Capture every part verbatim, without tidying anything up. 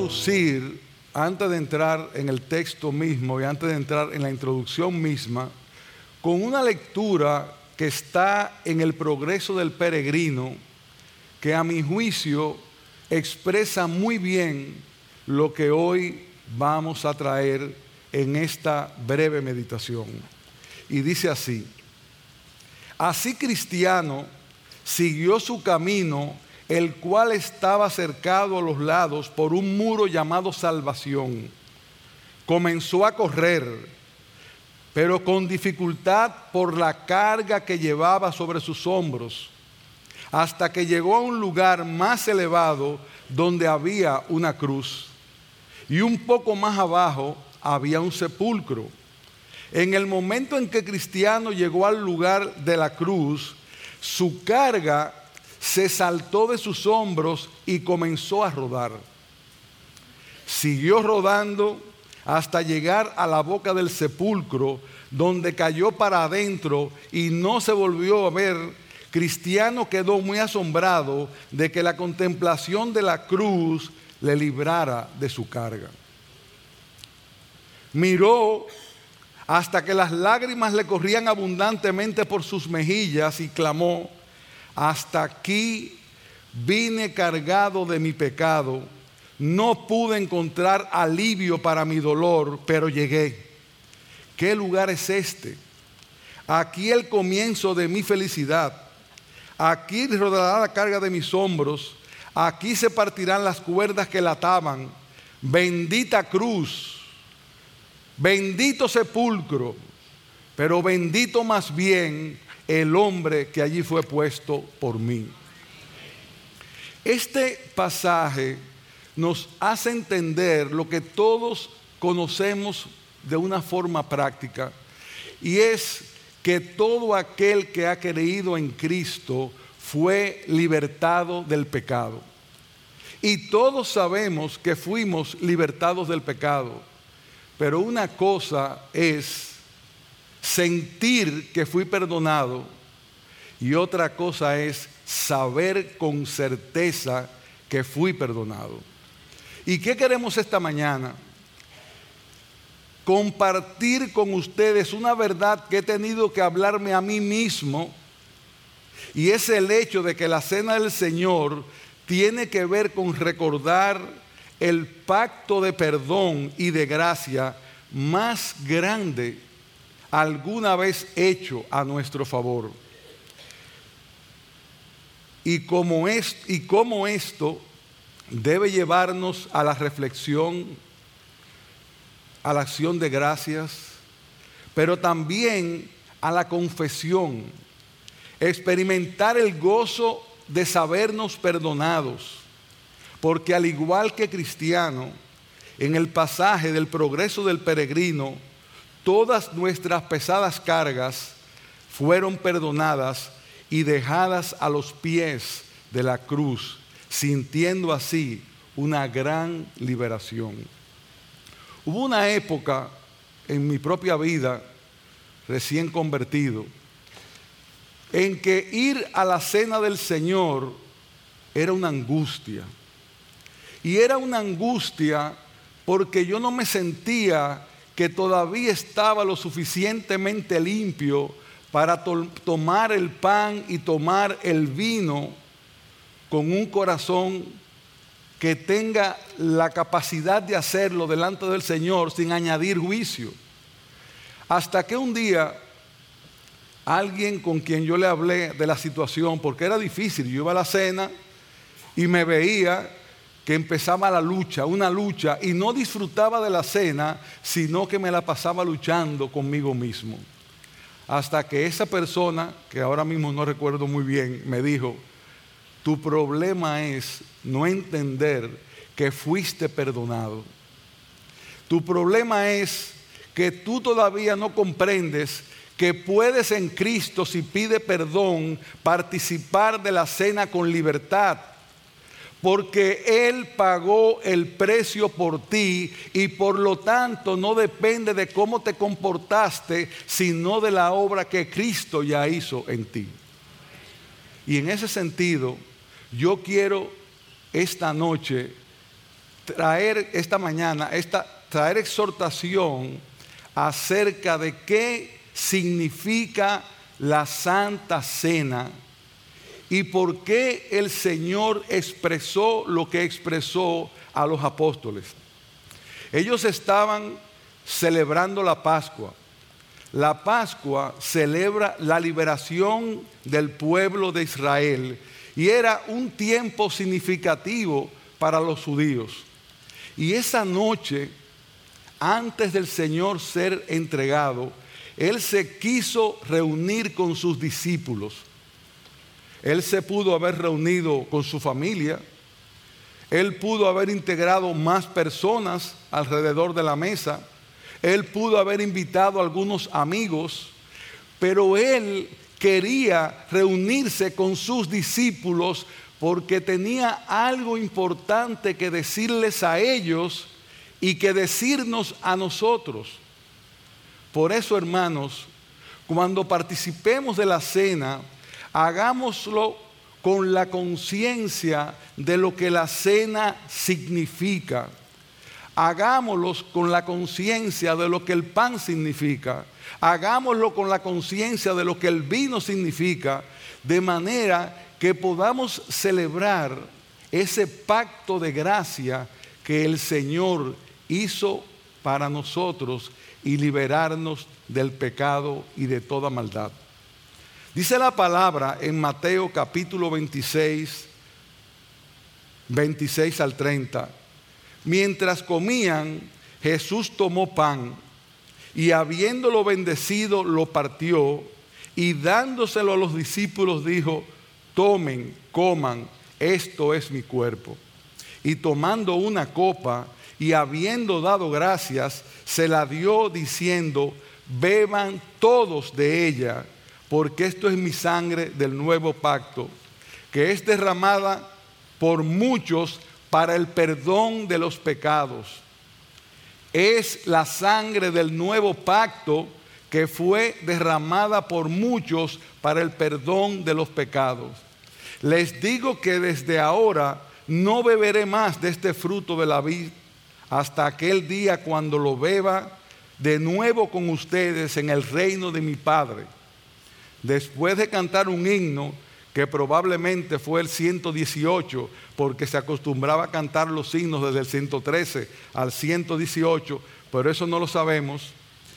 introducir, antes de entrar en el texto mismo y antes de entrar en la introducción misma, con una lectura que está en el Progreso del Peregrino, que a mi juicio expresa muy bien lo que hoy vamos a traer en esta breve meditación. Y dice así: así Cristiano siguió su camino, el cual estaba cercado a los lados por un muro llamado salvación. Comenzó a correr, pero con dificultad por la carga que llevaba sobre sus hombros, hasta que llegó a un lugar más elevado donde había una cruz. Y un poco más abajo había un sepulcro. En el momento en que Cristiano llegó al lugar de la cruz, su carga se saltó de sus hombros y comenzó a rodar. Siguió rodando hasta llegar a la boca del sepulcro, donde cayó para adentro y no se volvió a ver. Cristiano quedó muy asombrado de que la contemplación de la cruz le librara de su carga. Miró hasta que las lágrimas le corrían abundantemente por sus mejillas y clamó: hasta aquí vine cargado de mi pecado, no pude encontrar alivio para mi dolor, pero llegué. ¿Qué lugar es este? Aquí el comienzo de mi felicidad. Aquí rodará la carga de mis hombros. Aquí se partirán las cuerdas que la ataban. Bendita cruz, bendito sepulcro, pero bendito más bien el hombre que allí fue puesto por mí. Este pasaje nos hace entender lo que todos conocemos de una forma práctica, y es que todo aquel que ha creído en Cristo fue libertado del pecado. Y todos sabemos que fuimos libertados del pecado, pero una cosa es sentir que fui perdonado y otra cosa es saber con certeza que fui perdonado. ¿Y qué queremos esta mañana? Compartir con ustedes una verdad que he tenido que hablarme a mí mismo, y es el hecho de que la cena del Señor tiene que ver con recordar el pacto de perdón y de gracia más grande alguna vez hecho a nuestro favor. Y como, es, y como esto debe llevarnos a la reflexión, a la acción de gracias, pero también a la confesión, experimentar el gozo de sabernos perdonados, porque al igual que Cristiano, en el pasaje del Progreso del Peregrino, todas nuestras pesadas cargas fueron perdonadas y dejadas a los pies de la cruz, sintiendo así una gran liberación. Hubo una época en mi propia vida, recién convertido, en que ir a la cena del Señor era una angustia. Y era una angustia porque yo no me sentía que todavía estaba lo suficientemente limpio para to- tomar el pan y tomar el vino con un corazón que tenga la capacidad de hacerlo delante del Señor sin añadir juicio. Hasta que un día alguien con quien yo le hablé de la situación, porque era difícil, yo iba a la cena y me veía que empezaba la lucha, una lucha, y no disfrutaba de la cena, sino que me la pasaba luchando conmigo mismo. Hasta que esa persona, que ahora mismo no recuerdo muy bien, me dijo: tu problema es no entender que fuiste perdonado. Tu problema es que tú todavía no comprendes que puedes en Cristo, si pide perdón, participar de la cena con libertad, porque Él pagó el precio por ti y por lo tanto no depende de cómo te comportaste, sino de la obra que Cristo ya hizo en ti. Y en ese sentido, yo quiero esta noche traer esta mañana, esta, traer exhortación acerca de qué significa la Santa Cena y por qué el Señor expresó lo que expresó a los apóstoles. Ellos estaban celebrando la Pascua. La Pascua celebra la liberación del pueblo de Israel y era un tiempo significativo para los judíos. Y esa noche, antes del Señor ser entregado, Él se quiso reunir con sus discípulos. Él se pudo haber reunido con su familia. Él pudo haber integrado más personas alrededor de la mesa. Él pudo haber invitado a algunos amigos. Pero Él quería reunirse con sus discípulos porque tenía algo importante que decirles a ellos y que decirnos a nosotros. Por eso, hermanos, cuando participemos de la cena, hagámoslo con la conciencia de lo que la cena significa. Hagámoslo con la conciencia de lo que el pan significa. Hagámoslo con la conciencia de lo que el vino significa, de manera que podamos celebrar ese pacto de gracia que el Señor hizo para nosotros y liberarnos del pecado y de toda maldad. Dice la palabra en Mateo capítulo veintiséis, veintiséis al treinta. Mientras comían, Jesús tomó pan y habiéndolo bendecido, lo partió y dándoselo a los discípulos dijo: tomen, coman, esto es mi cuerpo. Y tomando una copa y habiendo dado gracias, se la dio diciendo: beban todos de ella, porque esto es mi sangre del nuevo pacto, que es derramada por muchos para el perdón de los pecados. Es la sangre del nuevo pacto que fue derramada por muchos para el perdón de los pecados. Les digo que desde ahora no beberé más de este fruto de la vid hasta aquel día cuando lo beba de nuevo con ustedes en el reino de mi Padre. Después de cantar un himno, que probablemente fue el ciento dieciocho, porque se acostumbraba a cantar los himnos desde el ciento trece al ciento dieciocho, pero eso no lo sabemos,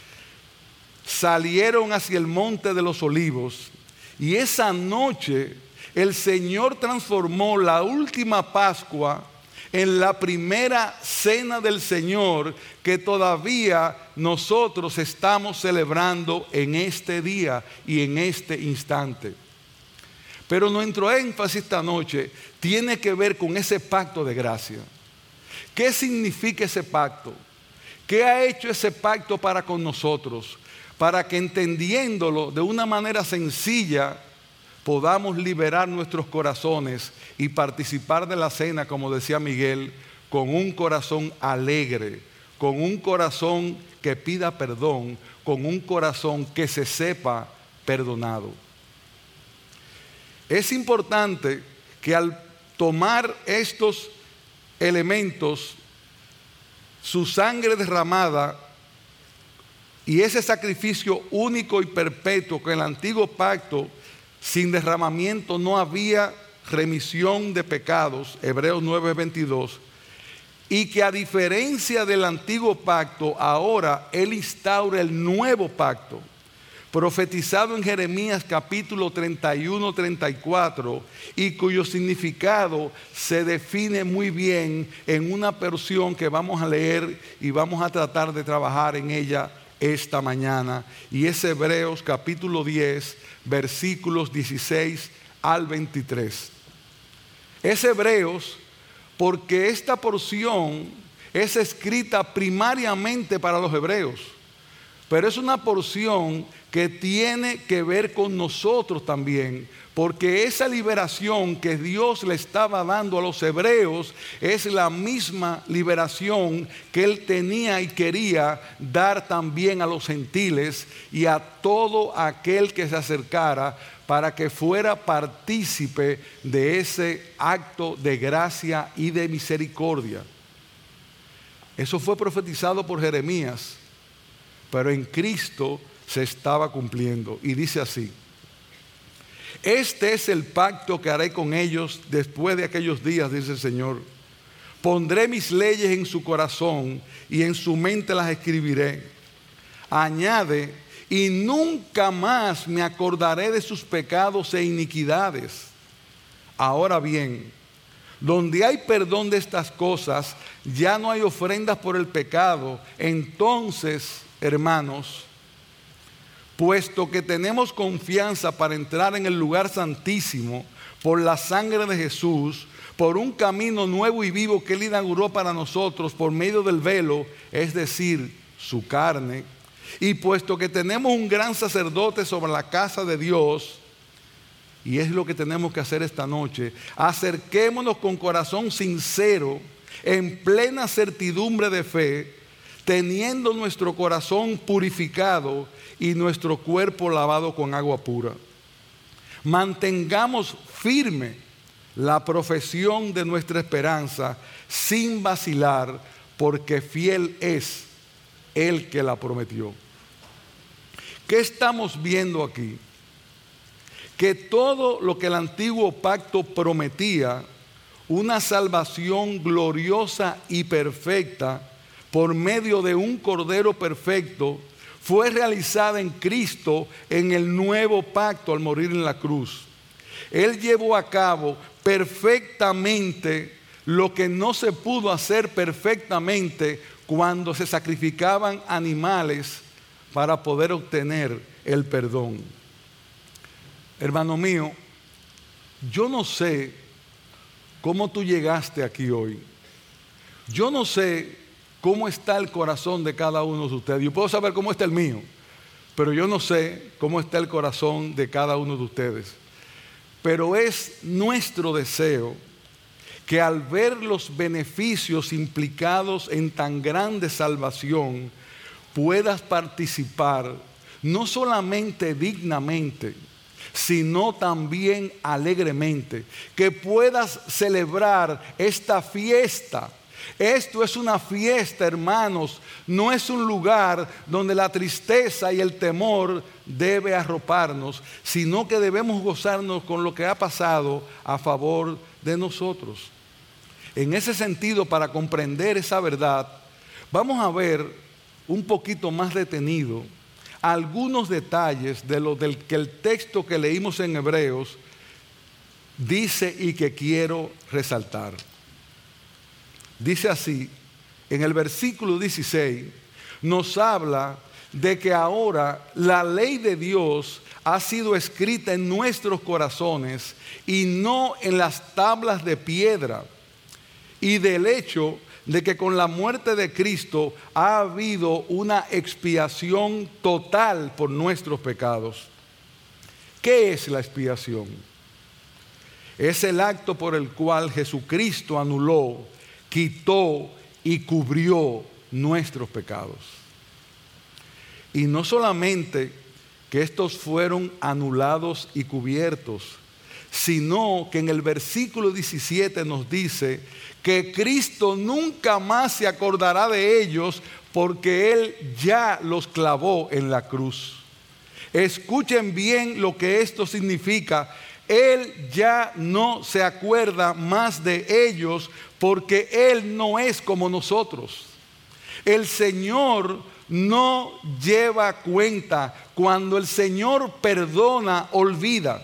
salieron hacia el monte de los olivos, y esa noche el Señor transformó la última Pascua en la primera cena del Señor que todavía nosotros estamos celebrando en este día y en este instante. Pero nuestro énfasis esta noche tiene que ver con ese pacto de gracia. ¿Qué significa ese pacto? ¿Qué ha hecho ese pacto para con nosotros? Para que entendiéndolo de una manera sencilla podamos liberar nuestros corazones y participar de la cena, como decía Miguel, con un corazón alegre, con un corazón que pida perdón, con un corazón que se sepa perdonado. Es importante que al tomar estos elementos, su sangre derramada y ese sacrificio único y perpetuo que en el antiguo pacto, sin derramamiento no había remisión de pecados, Hebreos nueve veintidós, y que a diferencia del antiguo pacto, ahora Él instaura el nuevo pacto, profetizado en Jeremías capítulo treinta y uno, treinta y cuatro, y cuyo significado se define muy bien en una porción que vamos a leer y vamos a tratar de trabajar en ella esta mañana, y es Hebreos capítulo diez, versículos dieciséis al veintitrés. Es Hebreos porque esta porción es escrita primariamente para los hebreos, pero es una porción que tiene que ver con nosotros también, porque esa liberación que Dios le estaba dando a los hebreos es la misma liberación que Él tenía y quería dar también a los gentiles y a todo aquel que se acercara para que fuera partícipe de ese acto de gracia y de misericordia. Eso fue profetizado por Jeremías, pero en Cristo se estaba cumpliendo. Y dice así: este es el pacto que haré con ellos después de aquellos días, dice el Señor. Pondré mis leyes en su corazón y en su mente las escribiré. Añade: y nunca más me acordaré de sus pecados e iniquidades. Ahora bien, donde hay perdón de estas cosas, ya no hay ofrendas por el pecado. Entonces, hermanos, puesto que tenemos confianza para entrar en el lugar santísimo por la sangre de Jesús, por un camino nuevo y vivo que Él inauguró para nosotros por medio del velo, es decir, su carne, y puesto que tenemos un gran sacerdote sobre la casa de Dios, y es lo que tenemos que hacer esta noche, acerquémonos con corazón sincero, en plena certidumbre de fe, teniendo nuestro corazón purificado y nuestro cuerpo lavado con agua pura. Mantengamos firme la profesión de nuestra esperanza sin vacilar, porque fiel es el que la prometió. ¿Qué estamos viendo aquí? Que todo lo que el antiguo pacto prometía, una salvación gloriosa y perfecta por medio de un Cordero perfecto, fue realizada en Cristo en el nuevo pacto al morir en la cruz. Él llevó a cabo perfectamente lo que no se pudo hacer perfectamente cuando se sacrificaban animales para poder obtener el perdón. Hermano mío, yo no sé cómo tú llegaste aquí hoy. Yo no sé cómo está el corazón de cada uno de ustedes. Yo puedo saber cómo está el mío, pero yo no sé cómo está el corazón de cada uno de ustedes. Pero es nuestro deseo que al ver los beneficios implicados en tan grande salvación, puedas participar no solamente dignamente, sino también alegremente, que puedas celebrar esta fiesta. Esto es una fiesta, hermanos, no es un lugar donde la tristeza y el temor debe arroparnos, sino que debemos gozarnos con lo que ha pasado a favor de nosotros. En ese sentido, para comprender esa verdad, vamos a ver un poquito más detenido algunos detalles de lo del que el texto que leímos en Hebreos dice y que quiero resaltar. Dice así, en el versículo dieciséis, nos habla de que ahora la ley de Dios ha sido escrita en nuestros corazones y no en las tablas de piedra, y del hecho de que con la muerte de Cristo ha habido una expiación total por nuestros pecados. ¿Qué es la expiación? Es el acto por el cual Jesucristo anuló, quitó y cubrió nuestros pecados. Y no solamente que estos fueron anulados y cubiertos, sino que en el versículo diecisiete nos dice que Cristo nunca más se acordará de ellos porque Él ya los clavó en la cruz. Escuchen bien lo que esto significa. Él ya no se acuerda más de ellos porque Él no es como nosotros. El Señor no lleva cuenta. Cuando el Señor perdona, olvida.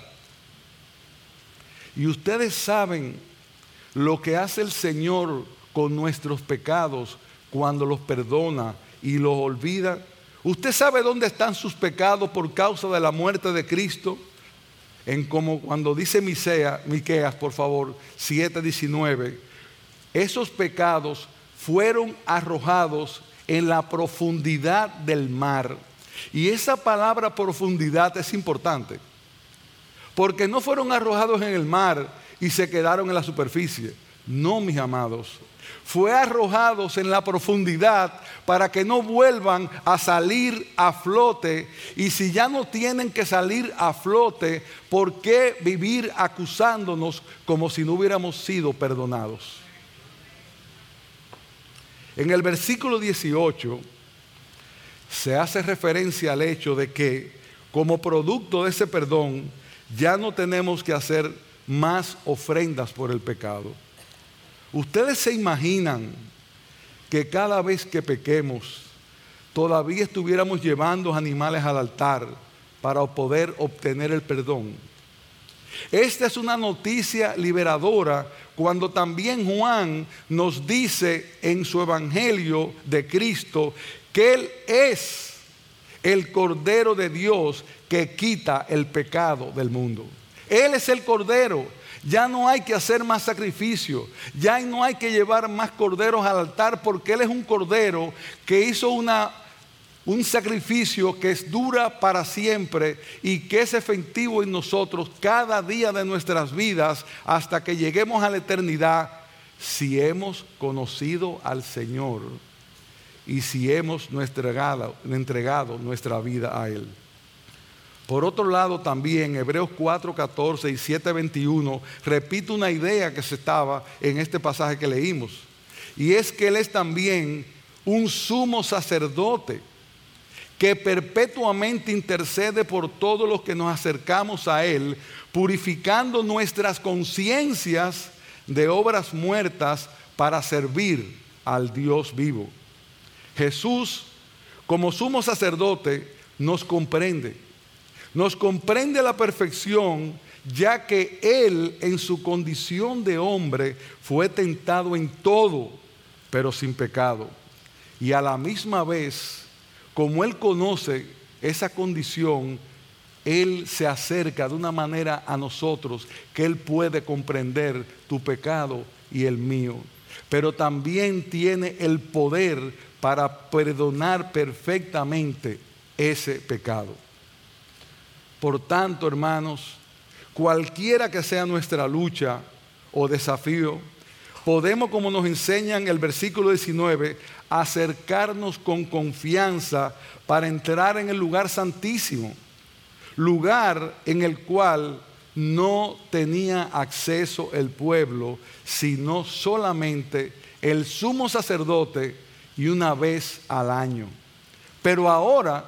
Y ustedes saben lo que hace el Señor con nuestros pecados cuando los perdona y los olvida. ¿Usted sabe dónde están sus pecados por causa de la muerte de Cristo? En como cuando dice Miqueas, Miqueas, por favor, siete diecinueve, esos pecados fueron arrojados en la profundidad del mar. Y esa palabra profundidad es importante, porque no fueron arrojados en el mar y se quedaron en la superficie. No, mis amados. Fue arrojados en la profundidad para que no vuelvan a salir a flote. Y si ya no tienen que salir a flote, ¿por qué vivir acusándonos como si no hubiéramos sido perdonados? En el versículo dieciocho se hace referencia al hecho de que como producto de ese perdón ya no tenemos que hacer más ofrendas por el pecado. ¿Ustedes se imaginan que cada vez que pequemos todavía estuviéramos llevando animales al altar para poder obtener el perdón? Esta es una noticia liberadora cuando también Juan nos dice en su evangelio de Cristo que Él es el Cordero de Dios que quita el pecado del mundo. Él es el Cordero. Ya no hay que hacer más sacrificio. Ya no hay que llevar más corderos al altar porque Él es un Cordero que hizo una, un sacrificio que es dura para siempre y que es efectivo en nosotros cada día de nuestras vidas hasta que lleguemos a la eternidad si hemos conocido al Señor y si hemos entregado, entregado nuestra vida a Él. Por otro lado también Hebreos cuatro catorce y siete veintiuno repite una idea que se estaba en este pasaje que leímos, y es que Él es también un sumo sacerdote que perpetuamente intercede por todos los que nos acercamos a Él, purificando nuestras conciencias de obras muertas para servir al Dios vivo. Jesús, como sumo sacerdote, nos comprende. Nos comprende a la perfección, ya que Él, en su condición de hombre, fue tentado en todo, pero sin pecado. Y a la misma vez, como Él conoce esa condición, Él se acerca de una manera a nosotros que Él puede comprender tu pecado y el mío. Pero también tiene el poder para perdonar perfectamente ese pecado. Por tanto, hermanos, cualquiera que sea nuestra lucha o desafío, podemos, como nos enseña en el versículo diecinueve, acercarnos con confianza para entrar en el lugar santísimo, lugar en el cual no tenía acceso el pueblo, sino solamente el sumo sacerdote y una vez al año. Pero ahora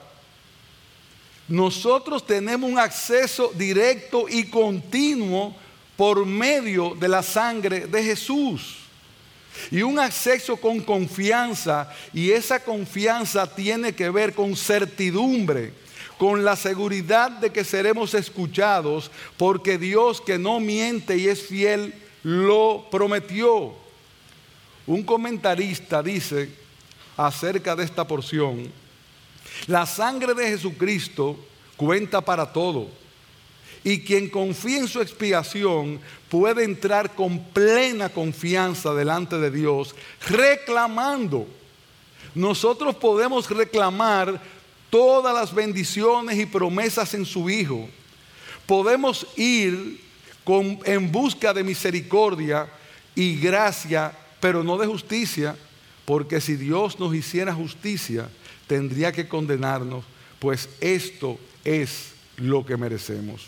nosotros tenemos un acceso directo y continuo por medio de la sangre de Jesús. Y un acceso con confianza, y esa confianza tiene que ver con certidumbre, con la seguridad de que seremos escuchados, porque Dios, que no miente y es fiel, lo prometió. Un comentarista dice acerca de esta porción: la sangre de Jesucristo cuenta para todo, y quien confía en su expiación puede entrar con plena confianza delante de Dios, reclamando. Nosotros podemos reclamar todas las bendiciones y promesas en su Hijo. Podemos ir con, en busca de misericordia y gracia, pero no de justicia, porque si Dios nos hiciera justicia, tendría que condenarnos, pues esto es lo que merecemos.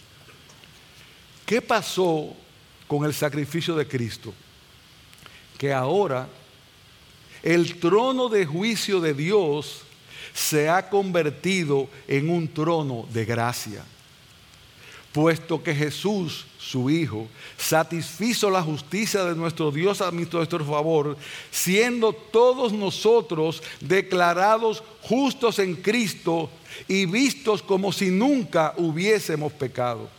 ¿Qué pasó con el sacrificio de Cristo? Que ahora el trono de juicio de Dios se ha convertido en un trono de gracia, puesto que Jesús, su Hijo, satisfizo la justicia de nuestro Dios a nuestro favor, siendo todos nosotros declarados justos en Cristo y vistos como si nunca hubiésemos pecado.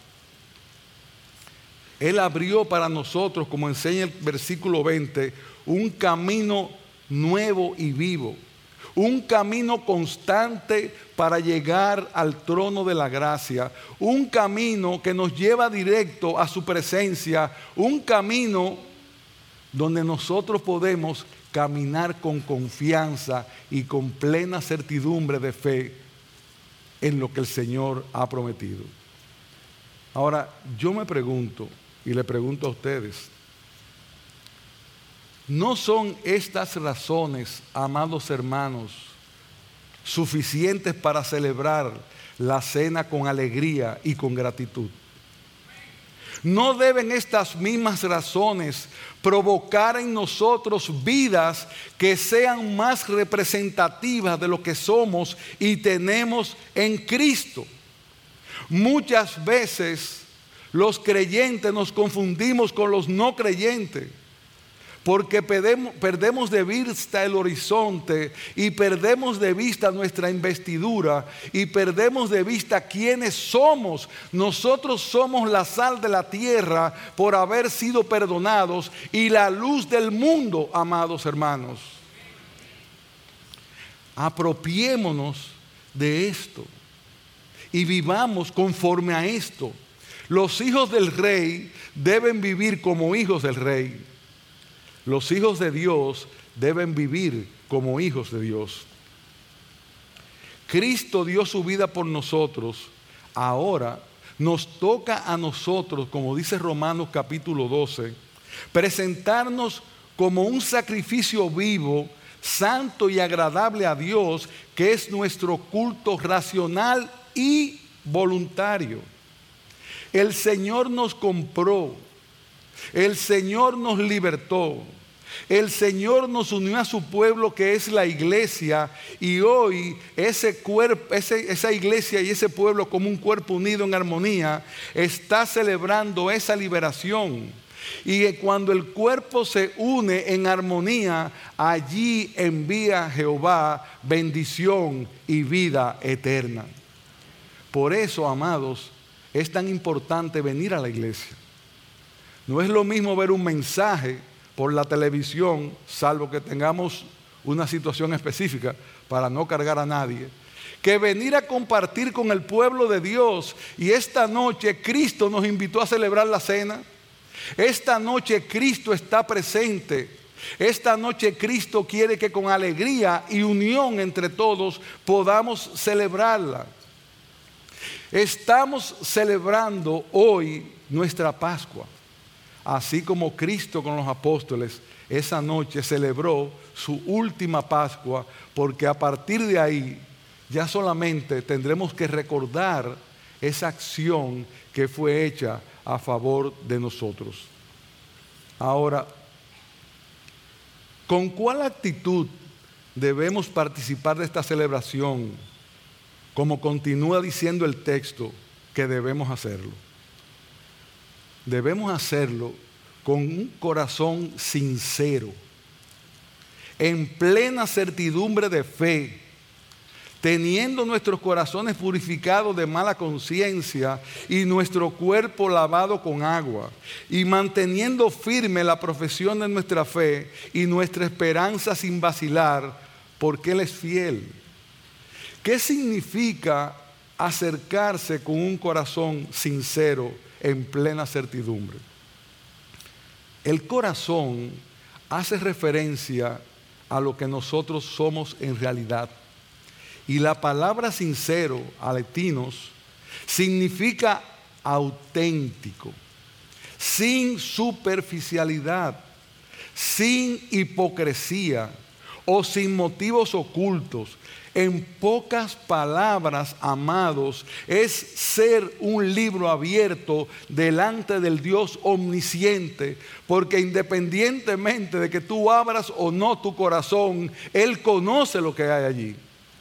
Él abrió para nosotros, como enseña el versículo veinte, un camino nuevo y vivo, un camino constante para llegar al trono de la gracia, un camino que nos lleva directo a su presencia, un camino donde nosotros podemos caminar con confianza y con plena certidumbre de fe en lo que el Señor ha prometido. Ahora, yo me pregunto, y le pregunto a ustedes, ¿no son estas razones, amados hermanos, suficientes para celebrar la cena con alegría y con gratitud? ¿No deben estas mismas razones provocar en nosotros vidas que sean más representativas de lo que somos y tenemos en Cristo? Muchas veces los creyentes nos confundimos con los no creyentes, porque perdemos, perdemos de vista el horizonte y perdemos de vista nuestra investidura y perdemos de vista quiénes somos. Nosotros somos la sal de la tierra por haber sido perdonados y la luz del mundo, amados hermanos. Apropiémonos de esto y vivamos conforme a esto. Los hijos del rey deben vivir como hijos del rey. Los hijos de Dios deben vivir como hijos de Dios. Cristo dio su vida por nosotros. Ahora nos toca a nosotros, como dice Romanos capítulo doce, presentarnos como un sacrificio vivo, santo y agradable a Dios, que es nuestro culto racional y voluntario. El Señor nos compró. El Señor nos libertó. El Señor nos unió a su pueblo, que es la iglesia, y hoy ese cuerpo, ese, esa iglesia y ese pueblo, como un cuerpo unido en armonía, está celebrando esa liberación. Y cuando el cuerpo se une en armonía, allí envía Jehová bendición y vida eterna. Por eso, amados, es tan importante venir a la iglesia. No es lo mismo ver un mensaje por la televisión, salvo que tengamos una situación específica para no cargar a nadie, que venir a compartir con el pueblo de Dios. Y esta noche Cristo nos invitó a celebrar la cena. Esta noche Cristo está presente. Esta noche Cristo quiere que con alegría y unión entre todos podamos celebrarla. Estamos celebrando hoy nuestra Pascua. Así como Cristo con los apóstoles esa noche celebró su última Pascua, porque a partir de ahí ya solamente tendremos que recordar esa acción que fue hecha a favor de nosotros. Ahora, ¿con cuál actitud debemos participar de esta celebración? Como continúa diciendo el texto, que debemos hacerlo. Debemos hacerlo con un corazón sincero, en plena certidumbre de fe, teniendo nuestros corazones purificados de mala conciencia y nuestro cuerpo lavado con agua, y manteniendo firme la profesión de nuestra fe y nuestra esperanza sin vacilar, porque Él es fiel. ¿Qué significa acercarse con un corazón sincero en plena certidumbre? El corazón hace referencia a lo que nosotros somos en realidad. Y la palabra sincero, aletinos, significa auténtico, sin superficialidad, sin hipocresía o sin motivos ocultos. En pocas palabras, amados, es ser un libro abierto delante del Dios omnisciente, porque independientemente de que tú abras o no tu corazón, Él conoce lo que hay allí.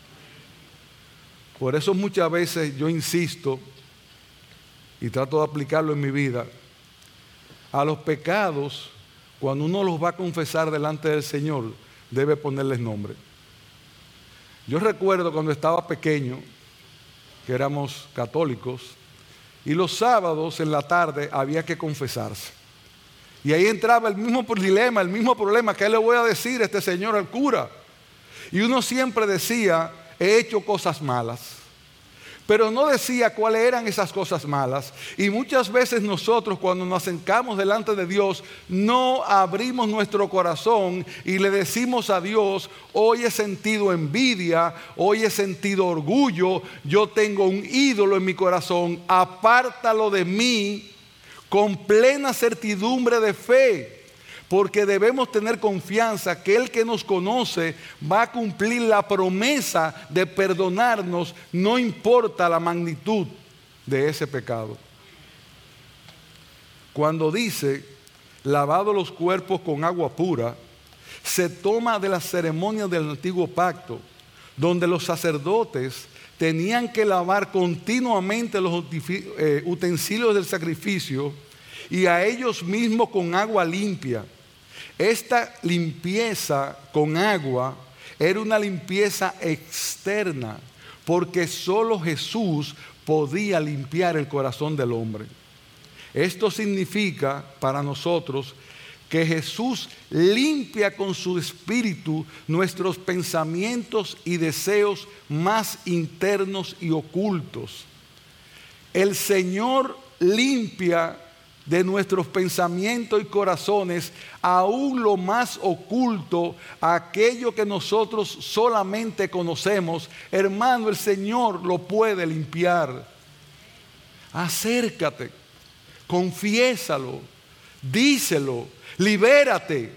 Por eso muchas veces yo insisto, y trato de aplicarlo en mi vida, a los pecados, cuando uno los va a confesar delante del Señor, debe ponerles nombre. Yo recuerdo cuando estaba pequeño, que éramos católicos, y los sábados en la tarde había que confesarse. Y ahí entraba el mismo dilema, el mismo problema. ¿Qué le voy a decir a este señor al cura? Y uno siempre decía, he hecho cosas malas. Pero no decía cuáles eran esas cosas malas. Y muchas veces nosotros, cuando nos acercamos delante de Dios, no abrimos nuestro corazón y le decimos a Dios, hoy he sentido envidia, hoy he sentido orgullo, yo tengo un ídolo en mi corazón, apártalo de mí, con plena certidumbre de fe. Porque debemos tener confianza que el que nos conoce va a cumplir la promesa de perdonarnos, no importa la magnitud de ese pecado. cuando dice lavado los cuerpos con agua pura, se toma de las ceremonias del antiguo pacto, donde los sacerdotes tenían que lavar continuamente los utensilios del sacrificio y a ellos mismos con agua limpia. Esta limpieza con agua era una limpieza externa, porque solo Jesús podía limpiar el corazón del hombre. Esto significa para nosotros que Jesús limpia con su espíritu nuestros pensamientos y deseos más internos y ocultos. El Señor limpia de nuestros pensamientos y corazones aún lo más oculto, aquello que nosotros solamente conocemos. Hermano, el Señor lo puede limpiar. Acércate, confiésalo, díselo, libérate.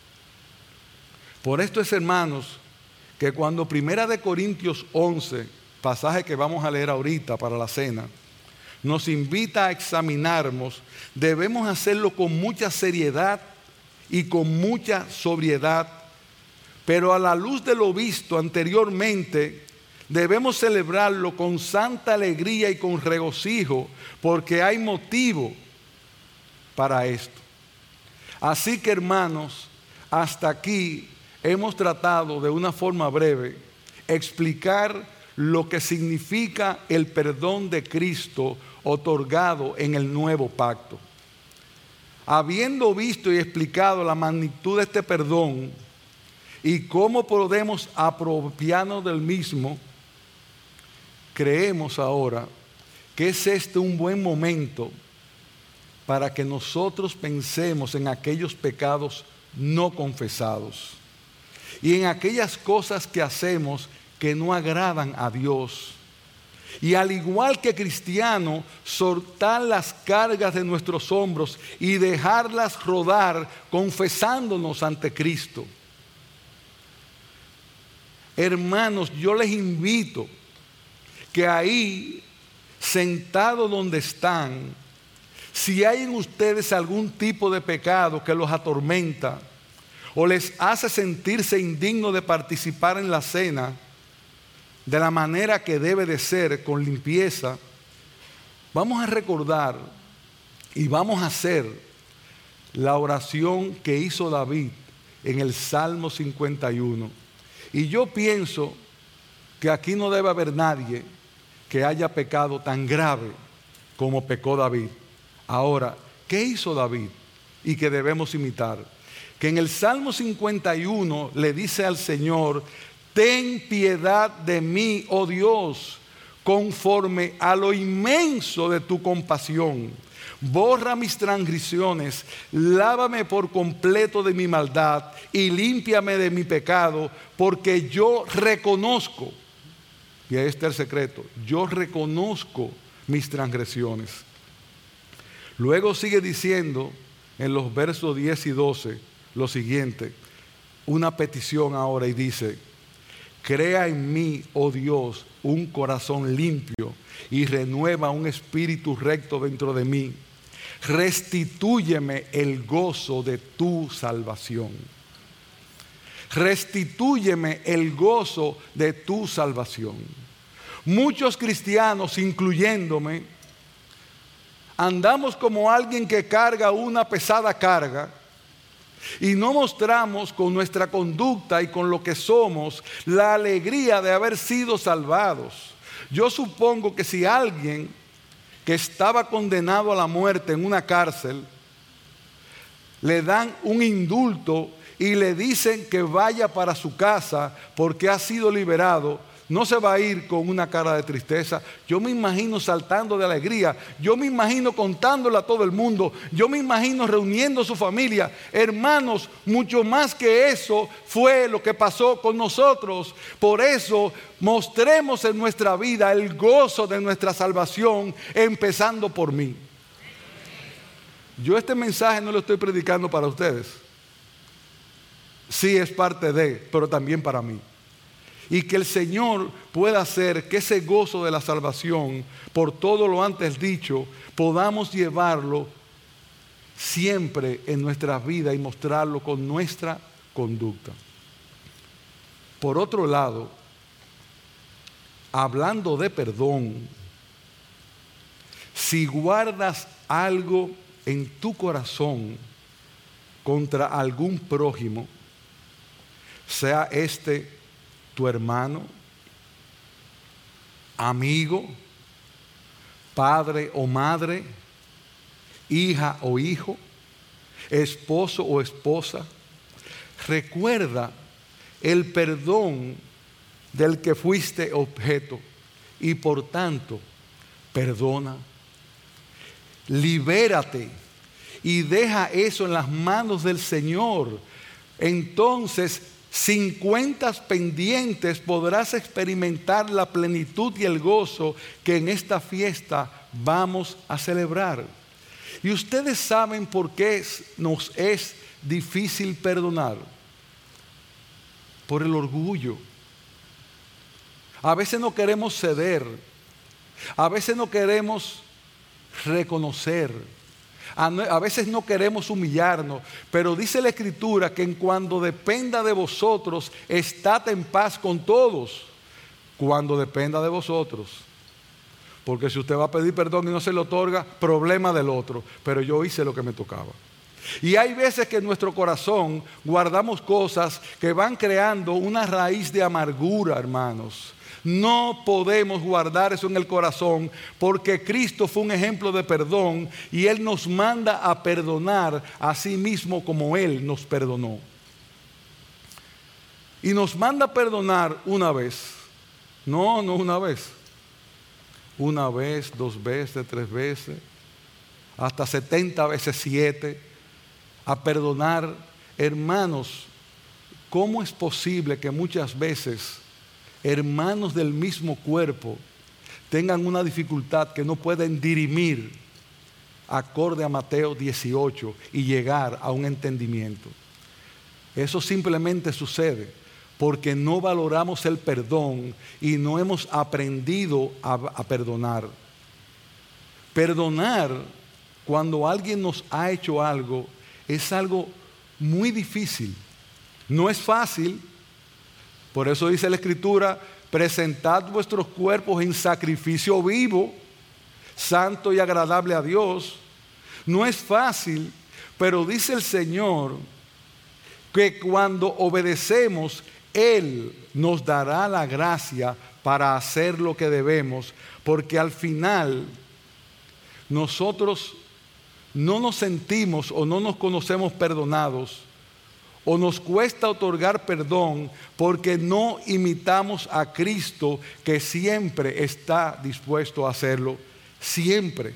Por esto es, hermanos, que cuando Primera de Corintios once, pasaje que vamos a leer ahorita para la cena, nos invita a examinarnos, debemos hacerlo con mucha seriedad y con mucha sobriedad, pero a la luz de lo visto anteriormente, debemos celebrarlo con santa alegría y con regocijo, porque hay motivo para esto. Así que, hermanos, hasta aquí hemos tratado de una forma breve explicar lo que significa el perdón de Cristo otorgado en el nuevo pacto. Habiendo visto y explicado la magnitud de este perdón y cómo podemos apropiarnos del mismo, creemos ahora que es este un buen momento para que nosotros pensemos en aquellos pecados no confesados y en aquellas cosas que hacemos que no agradan a Dios. Y al igual que cristiano, soltar las cargas de nuestros hombros y dejarlas rodar confesándonos ante Cristo. Hermanos, yo les invito que ahí, sentados donde están, si hay en ustedes algún tipo de pecado que los atormenta o les hace sentirse indignos de participar en la cena de la manera que debe de ser, con limpieza, vamos a recordar y vamos a hacer la oración que hizo David en el Salmo cincuenta y uno. Y yo pienso que aquí no debe haber nadie que haya pecado tan grave como pecó David. Ahora, ¿qué hizo David y que debemos imitar? Que en el Salmo cincuenta y uno le dice al Señor: ten piedad de mí, oh Dios, conforme a lo inmenso de tu compasión. Borra mis transgresiones, lávame por completo de mi maldad y límpiame de mi pecado, porque yo reconozco, y ahí está el secreto, yo reconozco mis transgresiones. Luego sigue diciendo en los versos diez y doce lo siguiente, una petición ahora, y dice: crea en mí, oh Dios, un corazón limpio y renueva un espíritu recto dentro de mí. Restitúyeme el gozo de tu salvación. Restitúyeme el gozo de tu salvación. Muchos cristianos, incluyéndome, andamos como alguien que carga una pesada carga y no mostramos con nuestra conducta y con lo que somos la alegría de haber sido salvados. Yo supongo que si alguien que estaba condenado a la muerte en una cárcel, le dan un indulto y le dicen que vaya para su casa porque ha sido liberado, no se va a ir con una cara de tristeza. Yo me imagino saltando de alegría, yo me imagino contándole a todo el mundo, yo me imagino reuniendo a su familia. Hermanos, mucho más que eso fue lo que pasó con nosotros. Por eso mostremos en nuestra vida el gozo de nuestra salvación, empezando por mí. Yo este mensaje no lo estoy predicando para ustedes. Sí, es parte de, pero también para mí. Y que el Señor pueda hacer que ese gozo de la salvación, por todo lo antes dicho, podamos llevarlo siempre en nuestras vidas y mostrarlo con nuestra conducta. Por otro lado, hablando de perdón, si guardas algo en tu corazón contra algún prójimo, sea este tu hermano, amigo, padre o madre, hija o hijo, esposo o esposa, recuerda el perdón del que fuiste objeto y por tanto perdona. Libérate y deja eso en las manos del Señor. Entonces, sin cuentas pendientes podrás experimentar la plenitud y el gozo que en esta fiesta vamos a celebrar. Y ustedes saben por qué nos es difícil perdonar. Por el orgullo. A veces no queremos ceder. A veces no queremos reconocer. A veces no queremos humillarnos, pero dice la Escritura que en cuando dependa de vosotros, estad en paz con todos. Cuando dependa de vosotros. Porque si usted va a pedir perdón y no se le otorga, problema del otro. Pero yo hice lo que me tocaba. Y hay veces que en nuestro corazón guardamos cosas que van creando una raíz de amargura, hermanos. No podemos guardar eso en el corazón porque Cristo fue un ejemplo de perdón y Él nos manda a perdonar a sí mismo como Él nos perdonó. Y nos manda a perdonar una vez. No, no una vez. Una vez, dos veces, tres veces, hasta setenta veces siete. A perdonar. Hermanos, ¿cómo es posible que muchas veces hermanos del mismo cuerpo tengan una dificultad que no pueden dirimir acorde a Mateo dieciocho y llegar a un entendimiento? Eso simplemente sucede porque no valoramos el perdón y no hemos aprendido a, a perdonar. Perdonar cuando alguien nos ha hecho algo es algo muy difícil. No es fácil. Por eso dice la Escritura, presentad vuestros cuerpos en sacrificio vivo, santo y agradable a Dios. No es fácil, pero dice el Señor que cuando obedecemos, Él nos dará la gracia para hacer lo que debemos, porque al final nosotros no nos sentimos o no nos conocemos perdonados, o nos cuesta otorgar perdón porque no imitamos a Cristo, que siempre está dispuesto a hacerlo, siempre.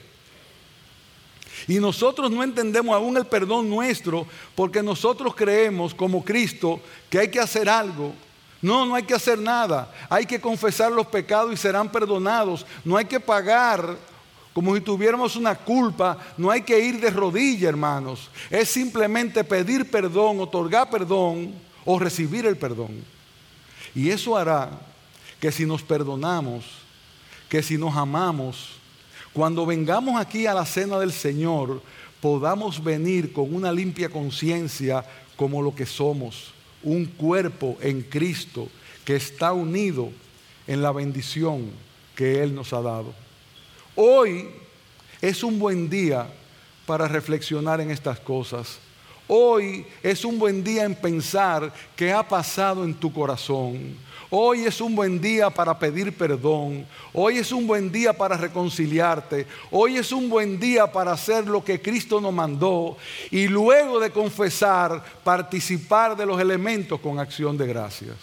Y nosotros no entendemos aún el perdón nuestro porque nosotros creemos como Cristo que hay que hacer algo. No, no hay que hacer nada. Hay que confesar los pecados y serán perdonados. No hay que pagar como si tuviéramos una culpa. No hay que ir de rodillas, hermanos. Es simplemente pedir perdón, otorgar perdón o recibir el perdón. Y eso hará que si nos perdonamos, que si nos amamos, cuando vengamos aquí a la cena del Señor, podamos venir con una limpia conciencia como lo que somos, un cuerpo en Cristo que está unido en la bendición que Él nos ha dado. Hoy es un buen día para reflexionar en estas cosas. Hoy es un buen día en pensar qué ha pasado en tu corazón. Hoy es un buen día para pedir perdón. Hoy es un buen día para reconciliarte. Hoy es un buen día para hacer lo que Cristo nos mandó. Y luego de confesar, participar de los elementos con acción de gracias.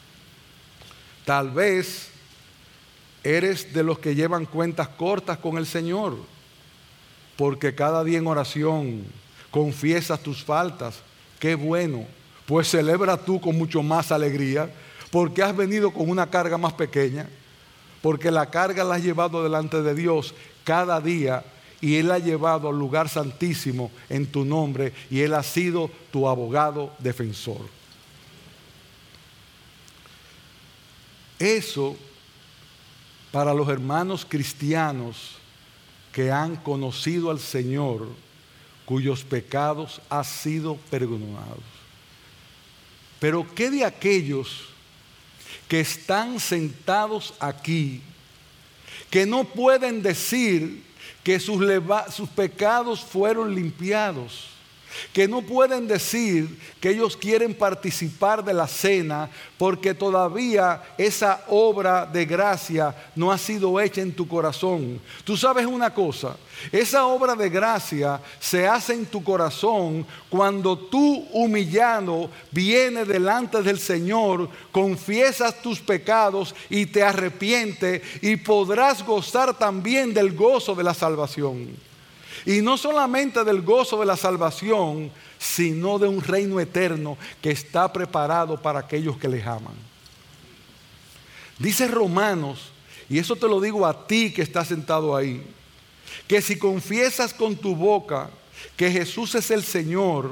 Tal vez eres de los que llevan cuentas cortas con el Señor, porque cada día en oración confiesas tus faltas. ¡Qué bueno! Pues celebra tú con mucho más alegría, porque has venido con una carga más pequeña, porque la carga la has llevado delante de Dios cada día y Él la ha llevado al lugar santísimo en tu nombre y Él ha sido tu abogado defensor. Eso, para los hermanos cristianos que han conocido al Señor, cuyos pecados han sido perdonados. Pero ¿qué de aquellos que están sentados aquí, que no pueden decir que sus, leva- sus pecados fueron limpiados, que no pueden decir que ellos quieren participar de la cena porque todavía esa obra de gracia no ha sido hecha en tu corazón? Tú sabes una cosa, esa obra de gracia se hace en tu corazón cuando tú, humillado, vienes delante del Señor, confiesas tus pecados y te arrepientes, y podrás gozar también del gozo de la salvación. Y no solamente del gozo de la salvación, sino de un reino eterno que está preparado para aquellos que les aman. Dice Romanos, y eso te lo digo a ti que estás sentado ahí, que si confiesas con tu boca que Jesús es el Señor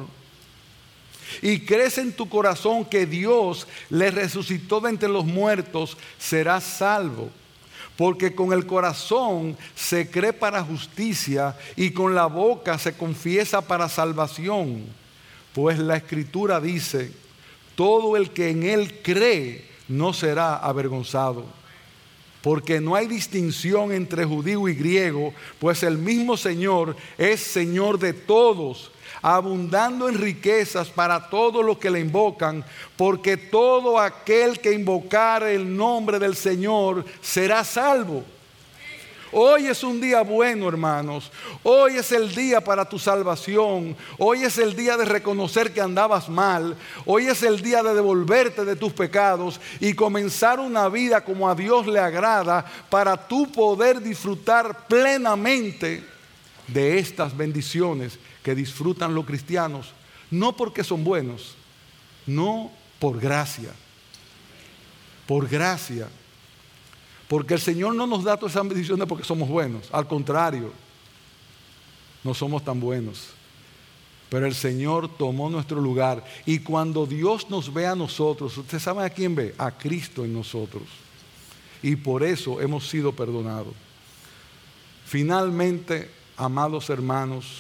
y crees en tu corazón que Dios le resucitó de entre los muertos, serás salvo. Porque con el corazón se cree para justicia y con la boca se confiesa para salvación. Pues la Escritura dice, todo el que en Él cree no será avergonzado. Porque no hay distinción entre judío y griego, pues el mismo Señor es Señor de todos, abundando en riquezas para todos los que le invocan, porque todo aquel que invocare el nombre del Señor será salvo. Hoy es un día bueno, hermanos. Hoy es el día para tu salvación. Hoy es el día de reconocer que andabas mal. Hoy es el día de devolverte de tus pecados y comenzar una vida como a Dios le agrada, para tú poder disfrutar plenamente de estas bendiciones que disfrutan los cristianos, no porque son buenos, no por gracia, por gracia. Porque el Señor no nos da todas esas bendiciones porque somos buenos. Al contrario, no somos tan buenos. Pero el Señor tomó nuestro lugar. Y cuando Dios nos ve a nosotros, ¿ustedes saben a quién ve? A Cristo en nosotros. Y por eso hemos sido perdonados. Finalmente, amados hermanos,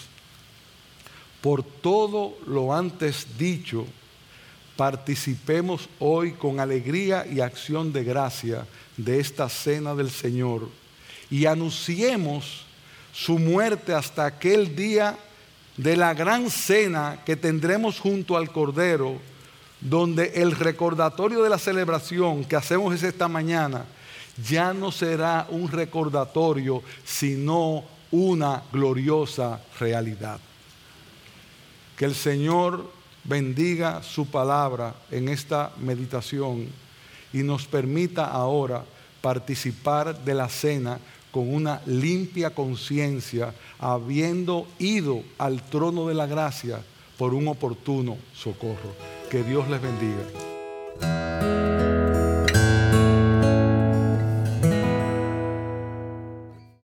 por todo lo antes dicho, participemos hoy con alegría y acción de gracia de esta cena del Señor y anunciemos su muerte hasta aquel día de la gran cena que tendremos junto al Cordero, donde el recordatorio de la celebración que hacemos esta mañana ya no será un recordatorio, sino una gloriosa realidad. Que el Señor bendiga su palabra en esta meditación y nos permita ahora participar de la cena con una limpia conciencia, habiendo ido al trono de la gracia por un oportuno socorro. Que Dios les bendiga.